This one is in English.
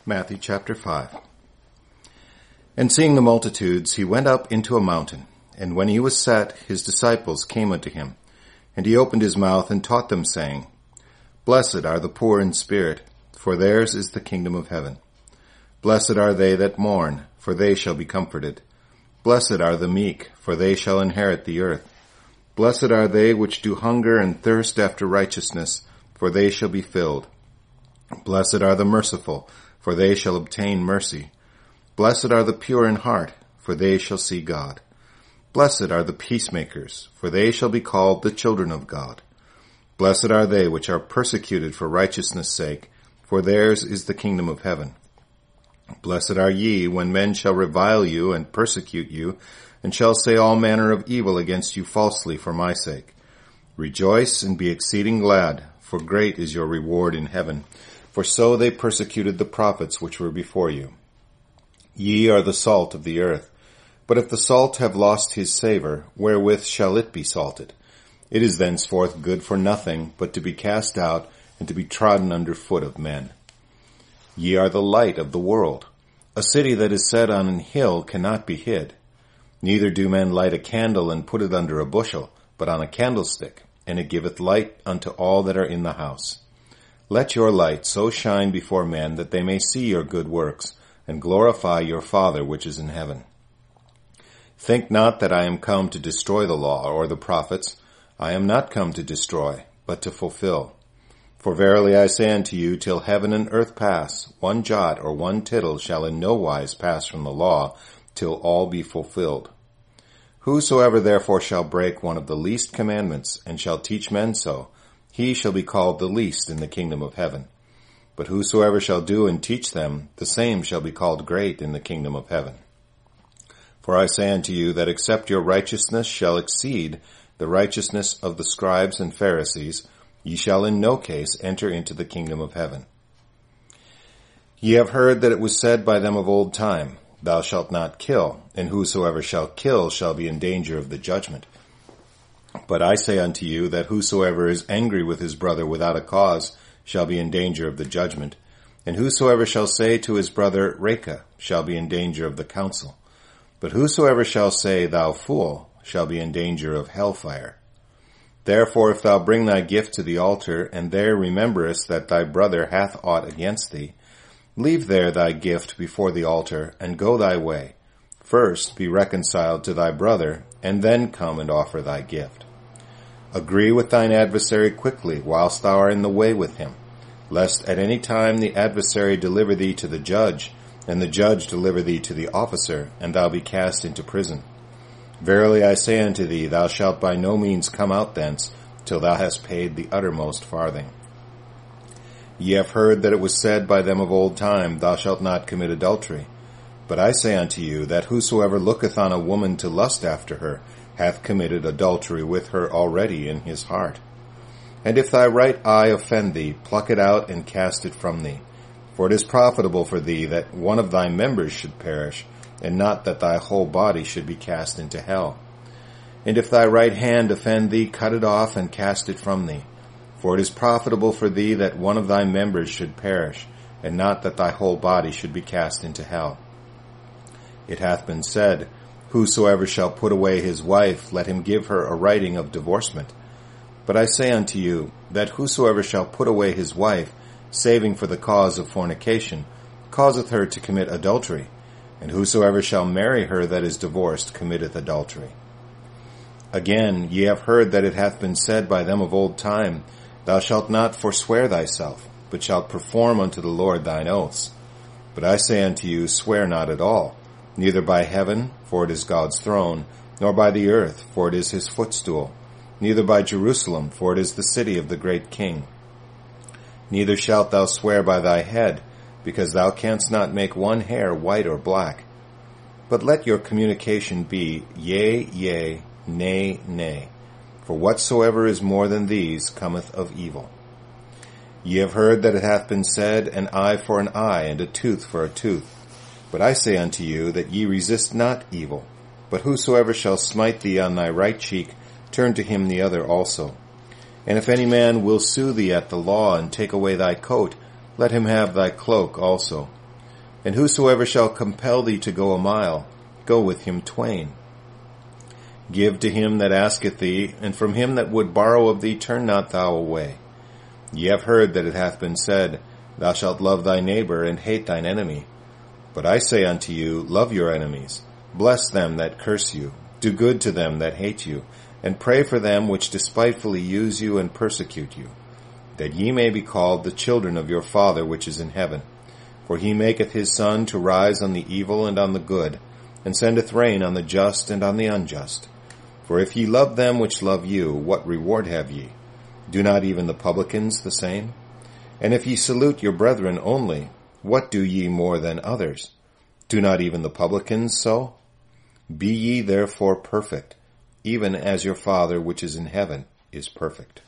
Matthew chapter 5. And seeing the multitudes, he went up into a mountain. And when he was set, his disciples came unto him. And he opened his mouth and taught them, saying, Blessed are the poor in spirit, for theirs is the kingdom of heaven. Blessed are they that mourn, for they shall be comforted. Blessed are the meek, for they shall inherit the earth. Blessed are they which do hunger and thirst after righteousness, for they shall be filled. Blessed are the merciful, for they shall obtain mercy. Blessed are the pure in heart, for they shall see God. Blessed are the peacemakers, for they shall be called the children of God. Blessed are they which are persecuted for righteousness' sake, for theirs is the kingdom of heaven. Blessed are ye when men shall revile you and persecute you, and shall say all manner of evil against you falsely for my sake. Rejoice and be exceeding glad, for great is your reward in heaven. For so they persecuted the prophets which were before you. Ye are the salt of the earth. But if the salt have lost his savour, wherewith shall it be salted? It is thenceforth good for nothing, but to be cast out, and to be trodden under foot of men. Ye are the light of the world. A city that is set on an hill cannot be hid. Neither do men light a candle and put it under a bushel, but on a candlestick, and it giveth light unto all that are in the house. Let your light so shine before men that they may see your good works, and glorify your Father which is in heaven. Think not that I am come to destroy the law or the prophets. I am not come to destroy, but to fulfill. For verily I say unto you, till heaven and earth pass, one jot or one tittle shall in no wise pass from the law, till all be fulfilled. Whosoever therefore shall break one of the least commandments, and shall teach men so, he shall be called the least in the kingdom of heaven. But whosoever shall do and teach them, the same shall be called great in the kingdom of heaven. For I say unto you that except your righteousness shall exceed the righteousness of the scribes and Pharisees, ye shall in no case enter into the kingdom of heaven. Ye have heard that it was said by them of old time, Thou shalt not kill, and whosoever shall kill shall be in danger of the judgment. But I say unto you that whosoever is angry with his brother without a cause shall be in danger of the judgment, and whosoever shall say to his brother, Raca, shall be in danger of the council. But whosoever shall say, Thou fool, shall be in danger of hellfire. Therefore if thou bring thy gift to the altar, and there rememberest that thy brother hath aught against thee, leave there thy gift before the altar, and go thy way. First be reconciled to thy brother, and then come and offer thy gift. Agree with thine adversary quickly, whilst thou art in the way with him, lest at any time the adversary deliver thee to the judge, and the judge deliver thee to the officer, and thou be cast into prison. Verily I say unto thee, thou shalt by no means come out thence, till thou hast paid the uttermost farthing. Ye have heard that it was said by them of old time, Thou shalt not commit adultery. But I say unto you, that whosoever looketh on a woman to lust after her, hath committed adultery with her already in his heart. And if thy right eye offend thee, pluck it out and cast it from thee. For it is profitable for thee that one of thy members should perish, and not that thy whole body should be cast into hell. And if thy right hand offend thee, cut it off and cast it from thee. For it is profitable for thee that one of thy members should perish, and not that thy whole body should be cast into hell. It hath been said, Whosoever shall put away his wife, let him give her a writing of divorcement. But I say unto you, that whosoever shall put away his wife, saving for the cause of fornication, causeth her to commit adultery, and whosoever shall marry her that is divorced committeth adultery. Again, ye have heard that it hath been said by them of old time, Thou shalt not forswear thyself, but shalt perform unto the Lord thine oaths. But I say unto you, swear not at all, neither by heaven, for it is God's throne, nor by the earth, for it is his footstool, neither by Jerusalem, for it is the city of the great King. Neither shalt thou swear by thy head, because thou canst not make one hair white or black. But let your communication be, Yea, yea, nay, nay. For whatsoever is more than these cometh of evil. Ye have heard that it hath been said, An eye for an eye, and a tooth for a tooth. But I say unto you, that ye resist not evil. But whosoever shall smite thee on thy right cheek, turn to him the other also. And if any man will sue thee at the law, and take away thy coat, let him have thy cloak also. And whosoever shall compel thee to go a mile, go with him twain. Give to him that asketh thee, and from him that would borrow of thee turn not thou away. Ye have heard that it hath been said, Thou shalt love thy neighbor, and hate thine enemy. But I say unto you, love your enemies, bless them that curse you, do good to them that hate you, and pray for them which despitefully use you and persecute you, that ye may be called the children of your Father which is in heaven. For he maketh his sun to rise on the evil and on the good, and sendeth rain on the just and on the unjust. For if ye love them which love you, what reward have ye? Do not even the publicans the same? And if ye salute your brethren only, what do ye more than others? Do not even the publicans so? Be ye therefore perfect, even as your Father which is in heaven is perfect.